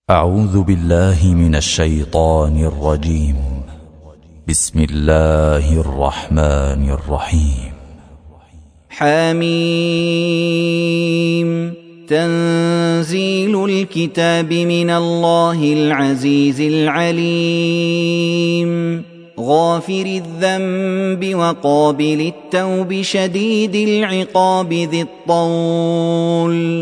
أعوذ بالله من الشيطان الرجيم. بسم الله الرحمن الرحيم. حميم. تنزيل الكتاب من الله العزيز العليم، غافر الذنب وقابل التوب شديد العقاب ذي الطول،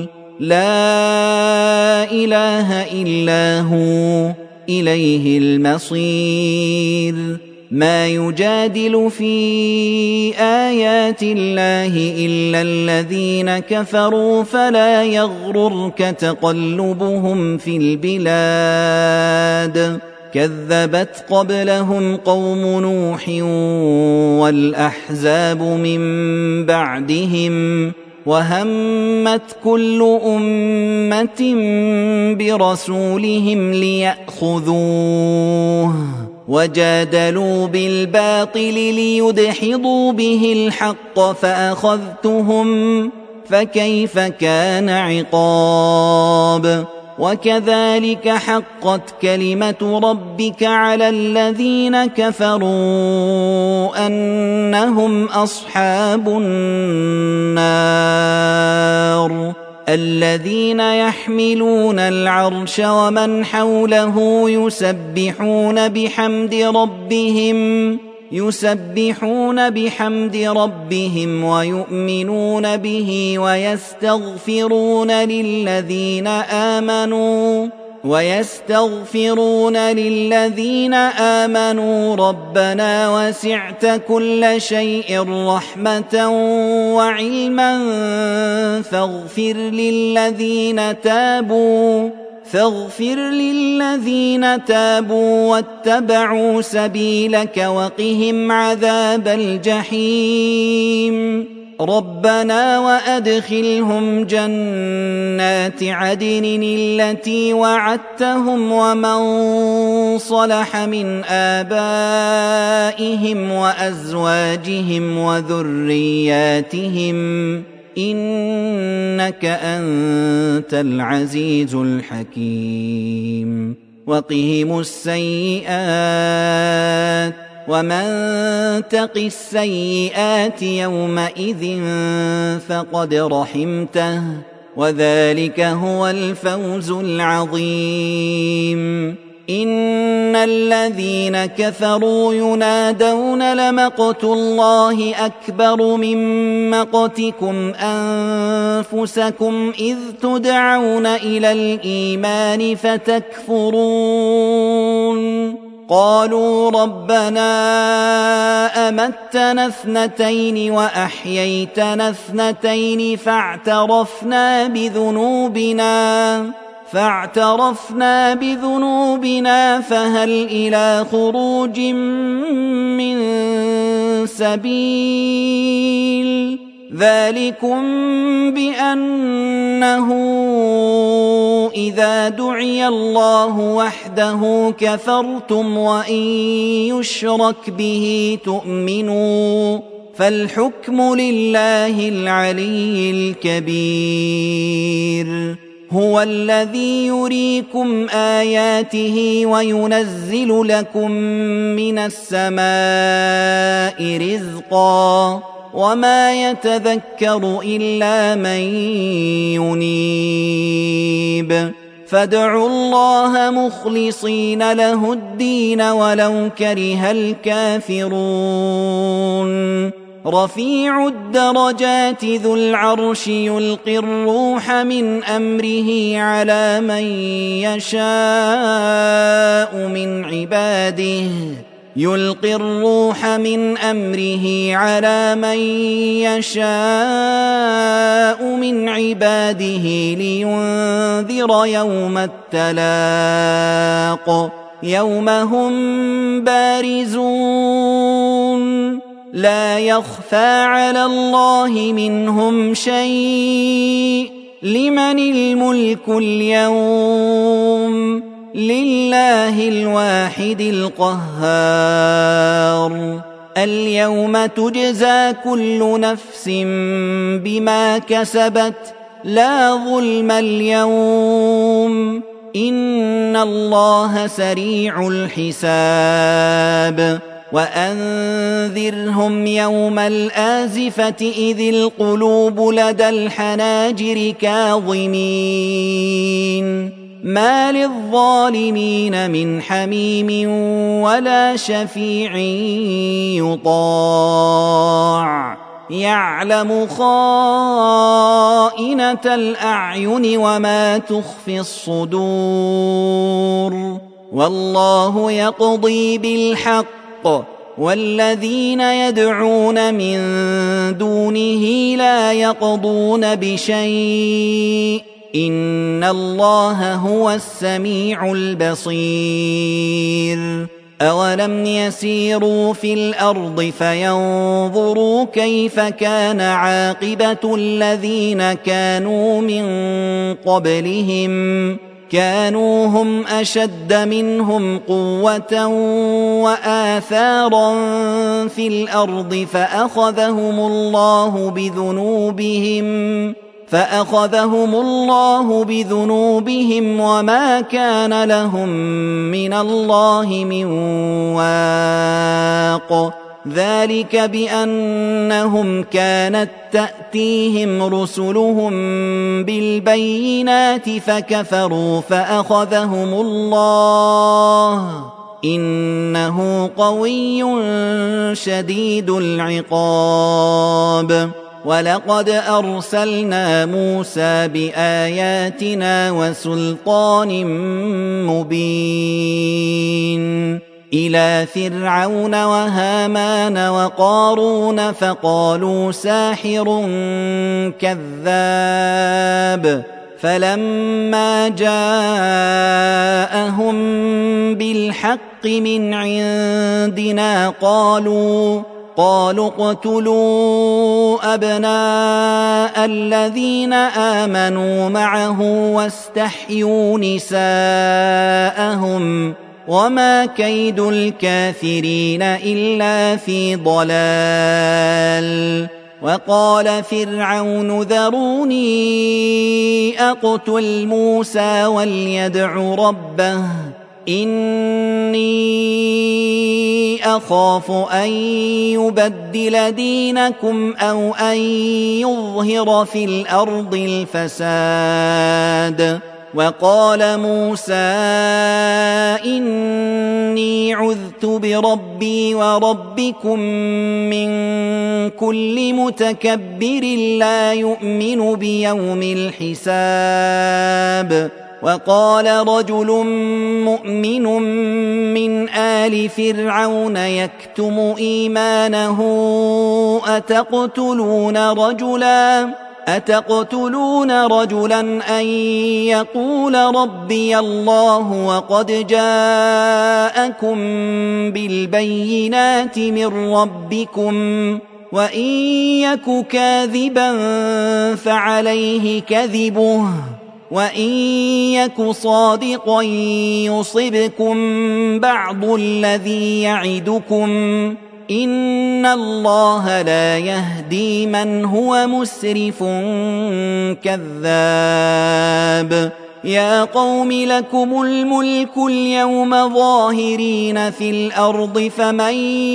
لا إله إلا هو إليه المصير. ما يجادل في آيات الله إلا الذين كفروا فلا يغررك تقلبهم في البلاد. كذبت قبلهم قوم نوح والأحزاب من بعدهم، وهمت كل أمة برسولهم ليأخذوه، وجادلوا بالباطل ليدحضوا به الحق فأخذتهم، فكيف كان عقاب. وكذلك حقت كلمة ربك على الذين كفروا أنهم أصحاب النار. الذين يحملون العرش ومن حوله يسبحون بحمد ربهم ويؤمنون به ويستغفرون للذين آمنوا ربنا وسعت كل شيء رحمة وعلما فاغفر للذين تابوا واتبعوا سبيلك وقهم عذاب الجحيم. ربنا وأدخلهم جنات عدن التي وعدتهم ومن صلح من آبائهم وأزواجهم وذرياتهم إنك أنت العزيز الحكيم. وقهم السيئات ومن تق السيئات يومئذ فقد رحمته، وذلك هو الفوز العظيم. إن الذين كفروا ينادون لمقت الله أكبر من مقتكم أنفسكم إذ تدعون إلى الإيمان فتكفرون. قالوا ربنا أمتنا اثنتين وأحييتنا اثنتين فاعترفنا بذنوبنا فهل إلى خروج من سبيل. ذلكم بأنه إذا دعي الله وحده كفرتم وإن يشرك به تؤمنوا، فالحكم لله العلي الكبير. هو الذي يريكم آياته وينزل لكم من السماء رزقا، وما يتذكر إلا من ينيب. فادعوا الله مخلصين له الدين ولو كره الكافرون. رفيع الدرجات ذو العرش يلقي الروح من أمره على من يشاء من عباده لينذر يوم التلاق، يوم هم بارزون لا يخفى على الله منهم شيء. لمن الملك اليوم؟ لله الواحد القهار. اليوم تجزى كل نفس بما كسبت لا ظلم اليوم. إن الله سريع الحساب وأنذرهم يوم الآزفة إذ القلوب لدى الحناجر كاظمين ما للظالمين من حميم ولا شفيع يطاع يعلم خائنة الأعين وما تخفي الصدور والله يقضي بالحق والذين يدعون من دونه لا يقضون بشيء إن الله هو السميع البصير أولم يسيروا في الأرض فينظروا كيف كان عاقبة الذين كانوا من قبلهم كانوا هم أشد منهم قوة وآثارا في الأرض فأخذهم الله بذنوبهم وما كان لهم من الله من واق ذلك بأنهم كانت تأتيهم رسلهم بالبينات فكفروا فأخذهم الله إنه قوي شديد العقاب ولقد أرسلنا موسى بآياتنا وسلطان مبين إلى فرعون وهامان وقارون فقالوا ساحر كذاب فلما جاءهم بالحق من عندنا قالوا اقتلوا أبناء الذين آمنوا معه واستحيوا نساءهم وما كيد الكافرين إلا في ضلال وقال فرعون ذروني أقتل موسى وليدع ربه إني أخاف أن يبدل دينكم أو أن يظهر في الأرض الفساد وقال موسى إني عذت بربي وربكم من كل متكبر لا يؤمن بيوم الحساب وقال رجل مؤمن من آل فرعون يكتم إيمانه أتقتلون رجلا أن يقول ربي الله وقد جاءكم بالبينات من ربكم وإن يك كاذبا فعليه كذبه وإن يك صادقا يصبكم بعض الذي يعدكم إن الله لا يهدي من هو مسرف كذاب يا قوم لكم الملك اليوم ظاهرين في الأرض فمن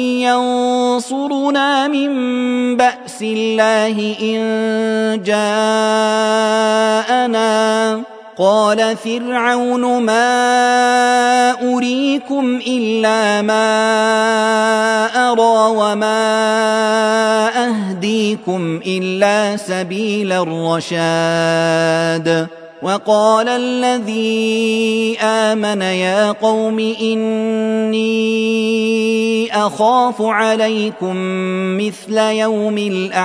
ينصرنا من بأس الله إن جاءنا قال فرعون ما أريكم إلا ما أرى وما أهديكم إلا سبيل الرشاد وقال الذي آمن يا قوم إني أخاف عليكم مثل يوم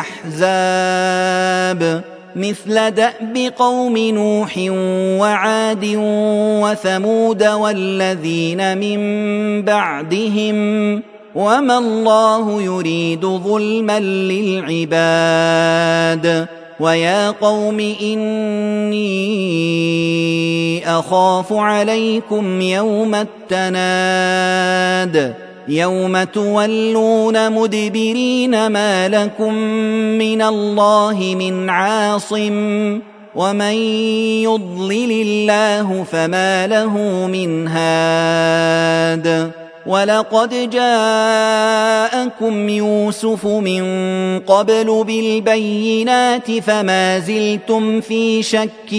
الأحزاب مثل دأب قوم نوح وعاد وثمود والذين من بعدهم وما الله يريد ظلما للعباد ويا قوم إني أخاف عليكم يوم التناد يوم تولون مدبرين ما لكم من الله من عاصم ومن يضلل الله فما له من هاد ولقد جاءكم يوسف من قبل بالبينات فما زلتم في شك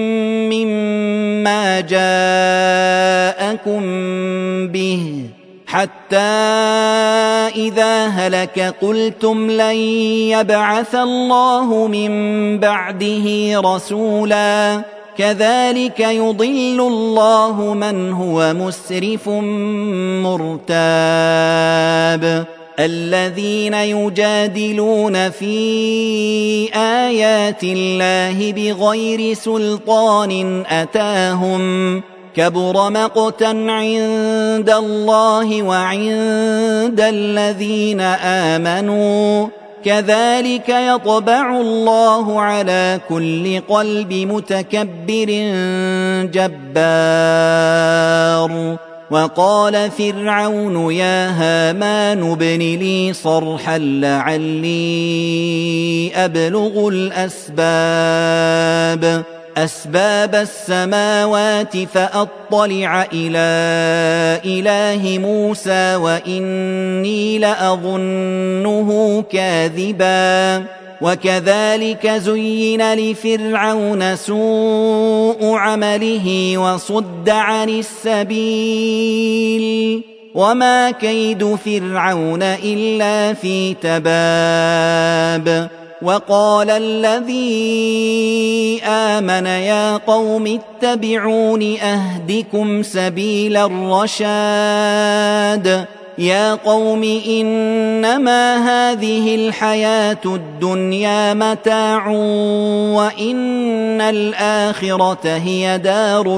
مما جاءكم به حتى إذا هلك قلتم لن يبعث الله من بعده رسولا كذلك يضل الله من هو مسرف مرتاب الذين يجادلون في آيات الله بغير سلطان أتاهم كبر مقتا عند الله وعند الذين آمنوا كذلك يطبع الله على كل قلب متكبر جبار وقال فرعون يا هامان ابن لي صرحا لعلي أبلغ أسباب السماوات فأطلع إلى إله موسى وإني لأظنه كاذبا وكذلك زين لفرعون سوء عمله وصد عن السبيل وما كيد فرعون إلا في تباب وقال الذي آمن يا قوم اتبعون أهدكم سبيل الرشاد يا قوم إنما هذه الحياة الدنيا متاع وإن الآخرة هي دار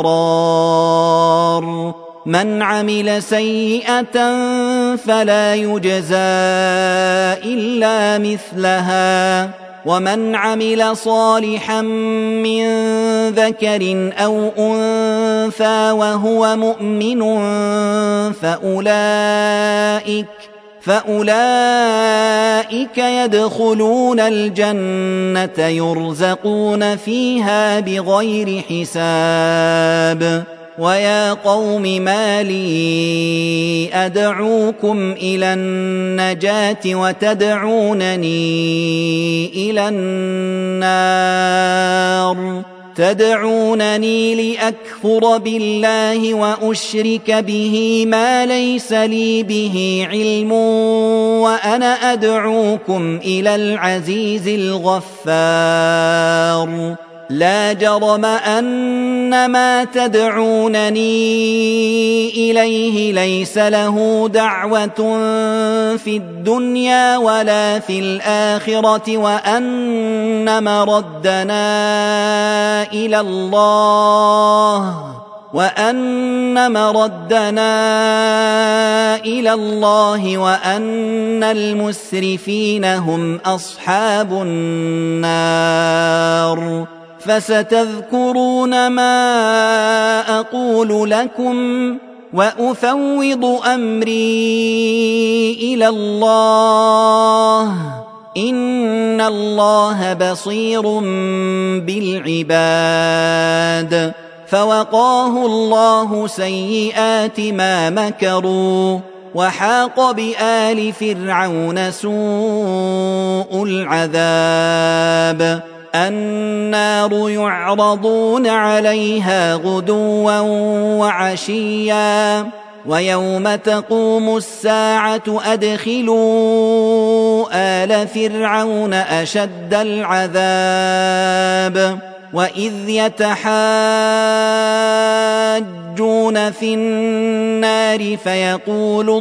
القرار من عمل سيئة فلا يجزى إلا مثلها ومن عمل صالحا من ذكر أو أنثى وهو مؤمن فأولئك يدخلون الجنة يرزقون فيها بغير حساب ويا قوم ما لي أدعوكم إلى النجاة وتدعونني إلى النار تدعونني لأكفر بالله وأشرك به ما ليس لي به علم وأنا أدعوكم إلى العزيز الغفار لا جرم أن ما تدعونني إليه ليس له دعوة في الدنيا ولا في الآخرة وأن مردنا إلى الله وأن المسرفين هم أصحاب النار فستذكرون ما أقول لكم وأفوض أمري إلى الله إن الله بصير بالعباد فوقاه الله سيئات ما مكروا وحاق بآل فرعون سوء العذاب النار يعرضون عليها غدوا وعشيا ويوم تقوم الساعة أدخلوا آل فرعون أشد العذاب وإذ يتحاجون في النار فيقول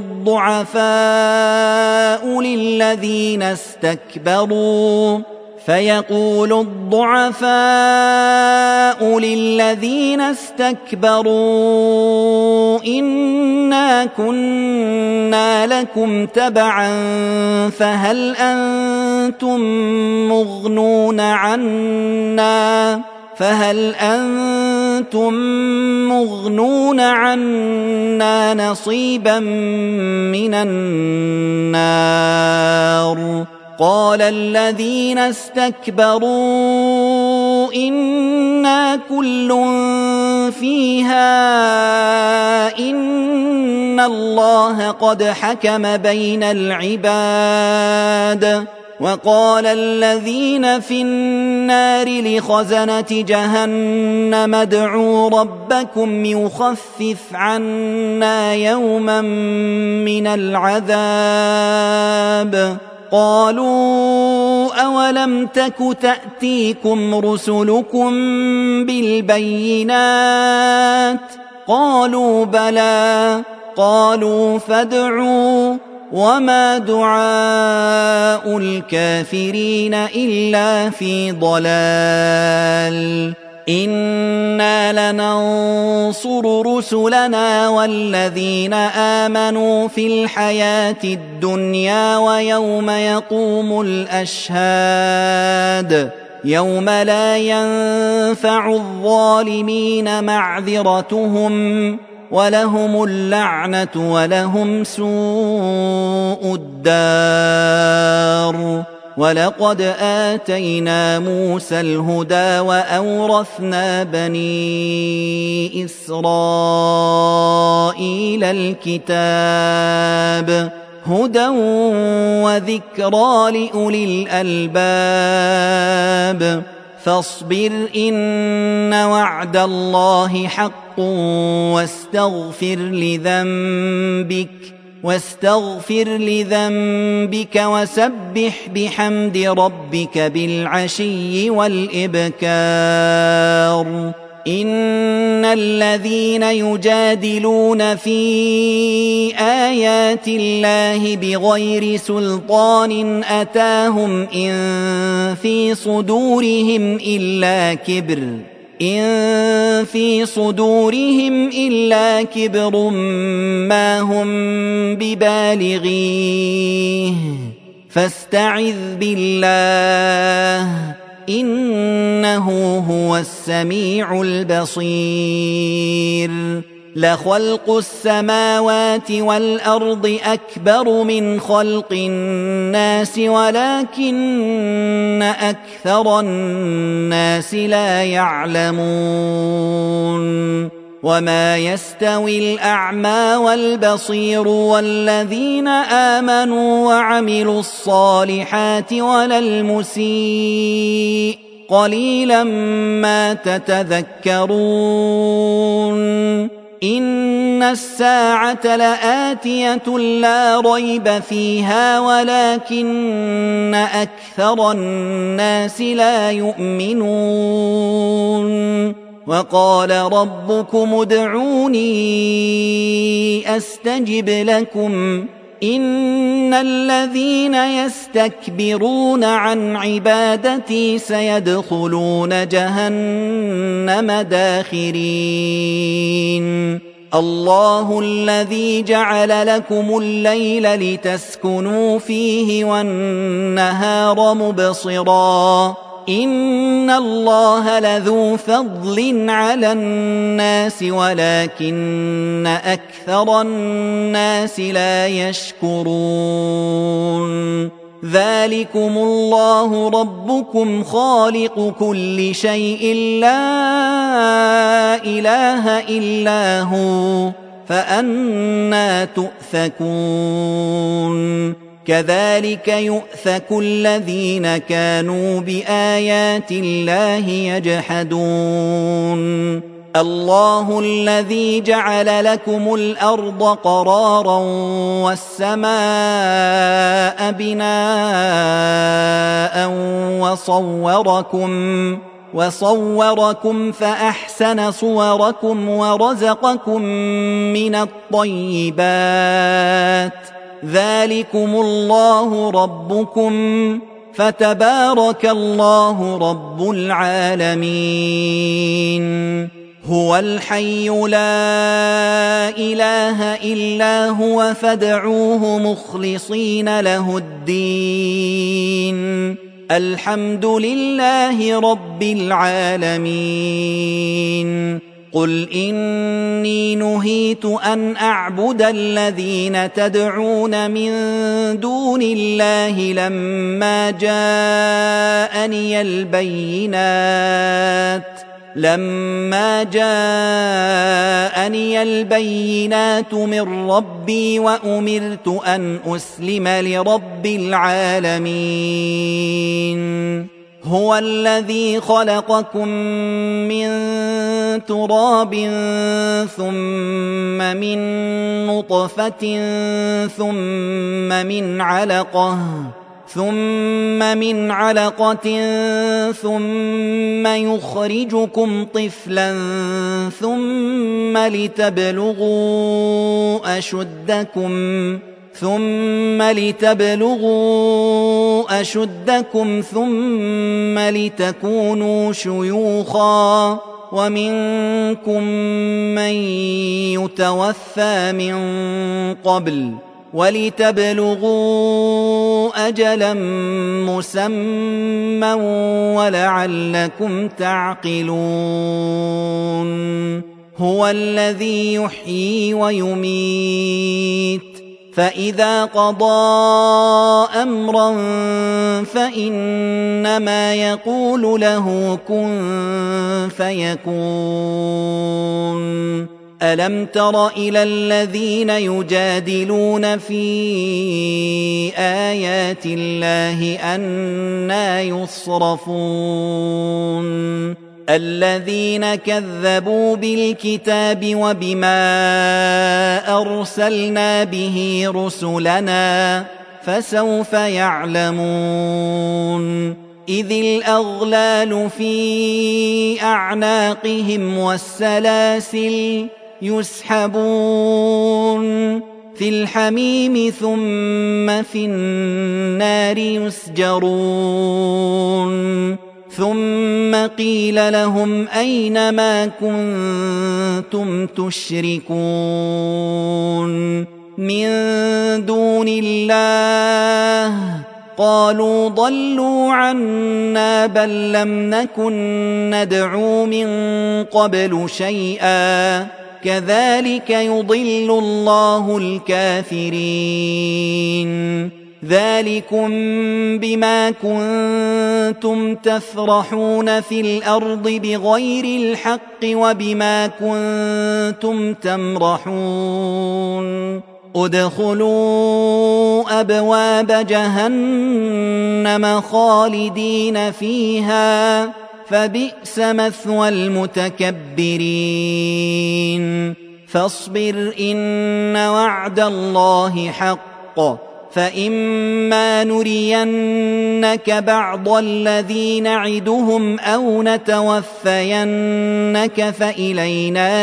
الضعفاء للذين استكبروا إنا كنا لكم تبعا فهل أنتم مغنون عنا نصيبا من النار قال الذين استكبروا إنا كل فيها إن الله قد حكم بين العباد. وقال الذين في النار لخزنة جهنم ادعوا ربكم يخفف عنا يوما من العذاب. قالوا أولم تك تأتيكم رسلكم بالبينات؟ قالوا بلى. قالوا فادعوا وما دعاء الكافرين إلا في ضلال. إنا لننصر رسلنا والذين آمنوا في الحياة الدنيا ويوم يقوم الأشهاد يوم لا ينفع الظالمين معذرتهم ولهم اللعنة ولهم سوء الدار. ولقد آتينا موسى الهدى وأورثنا بني إسرائيل الكتاب هدى وذكرى لأولي الألباب. فاصبر إن وعد الله حق واستغفر لذنبك وسبح بحمد ربك بالعشي والإبكار. إن الذين يجادلون في آيات الله بغير سلطان أتاهم إن في صدورهم إلا كبر ما هم ببالغيه فاستعذ بالله إنه هو السميع البصير. لخلق السماوات والأرض أكبر من خلق الناس ولكن أكثر الناس لا يعلمون. وما يستوي الأعمى والبصير والذين آمنوا وعملوا الصالحات ولا المسيء قليلا ما تتذكرون. إن الساعة لآتية لا ريب فيها ولكن أكثر الناس لا يؤمنون. وقال ربكم ادعوني أستجب لكم إن الذين يستكبرون عن عبادتي سيدخلون جهنم داخرين. الله الذي جعل لكم الليل لتسكنوا فيه والنهار مبصرا إن الله لذو فضل على الناس ولكن أكثر الناس لا يشكرون. ذلكم الله ربكم خالق كل شيء لا إله إلا هو فأنى تؤفكون. كذلك يؤفك الذين كانوا بآيات الله يجحدون. الله الذي جعل لكم الأرض قرارا والسماء بناء وصوركم فأحسن صوركم ورزقكم من الطيبات. ذلكم الله ربكم فتبارك الله رب العالمين. هو الحي لا إله إلا هو فادعوه مخلصين له الدين. الحمد لله رب العالمين. قل إني نهيت أن أعبد الذين تدعون من دون الله لما جاءني البينات من ربي وأمرت أن أسلم لرب العالمين هو الذي خلقكم من تراب ثم من نطفة ثم من علقة ثم يخرجكم طفلا ثم لتبلغوا أشدكم ثم لتكونوا شيوخا ومنكم من يتوفى من قبل ولتبلغوا أجلا مسمى ولعلكم تعقلون هو الذي يحيي ويميت فإذا قضى أمرا فإنما يقول له كن فيكون ألم تر إلى الذين يجادلون في آيات الله أنى يصرفون الذين كذبوا بالكتاب وبما أرسلنا به رسلنا فسوف يعلمون إذ الأغلال في أعناقهم والسلاسل يسحبون في الحميم ثم في النار يسجرون ثم قيل لهم أين ما كنتم تشركون من دون الله قالوا ضلوا عنا بل لم نكن ندعو من قبل شيئا كذلك يضل الله الكافرين ذلكم بما كنتم تفرحون في الأرض بغير الحق وبما كنتم تمرحون ادخلوا أبواب جهنم خالدين فيها فبئس مثوى المتكبرين فاصبر إن وعد الله حق فإما نرينك بعض الذي نعدهم أو نتوفينك فإلينا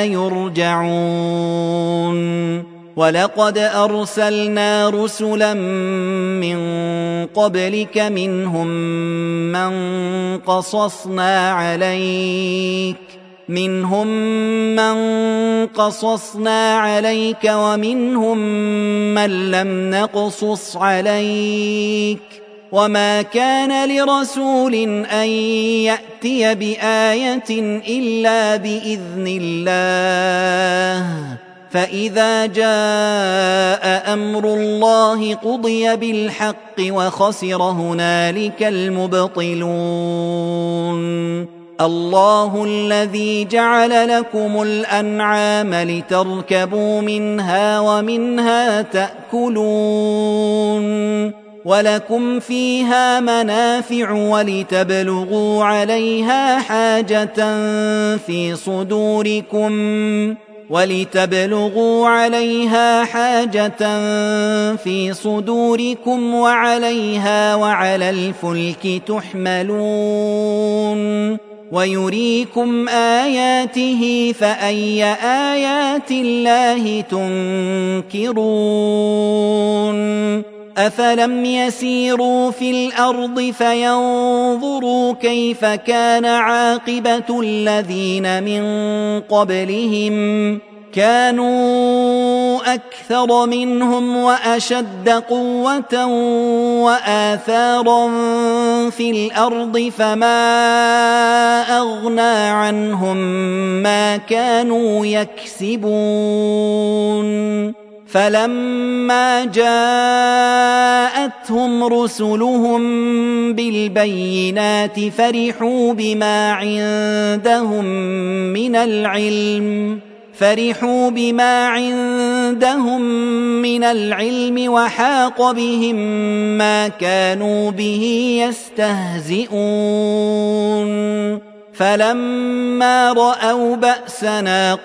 يرجعون ولقد أرسلنا رسلا من قبلك منهم من قصصنا عليك ومنهم من لم نقصص عليك وما كان لرسول أن يأتي بآية إلا بإذن الله فإذا جاء أمر الله قضي بالحق وخسر هنالك المبطلون الله الذي جعل لكم الأنعام لتركبوا منها ومنها تأكلون ولكم فيها منافع ولتبلغوا عليها حاجة في صدوركم وعليها وعلى الفلك تحملون ويريكم آياته فأي آيات الله تنكرون أفلم يسيروا في الأرض فينظروا كيف كان عاقبة الذين من قبلهم كانوا أكثر منهم وأشد قوة وآثارا في الأرض فما أغنى عنهم ما كانوا يكسبون فلما جاءتهم رسلهم بالبينات فرحوا بما عندهم من العلم وحاق بهم ما كانوا به يستهزئون فلما رأوا بأسنا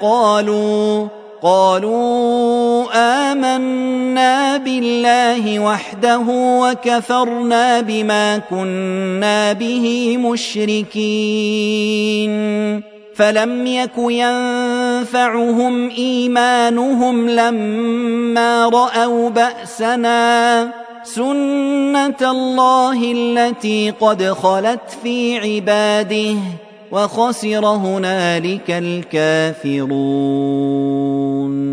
قالوا آمنا بالله وحده وكفرنا بما كنا به مشركين فلم يك ينفعهم إيمانهم لما رأوا بأسنا سنة الله التي قد خلت في عباده وخسر هنالك الكافرون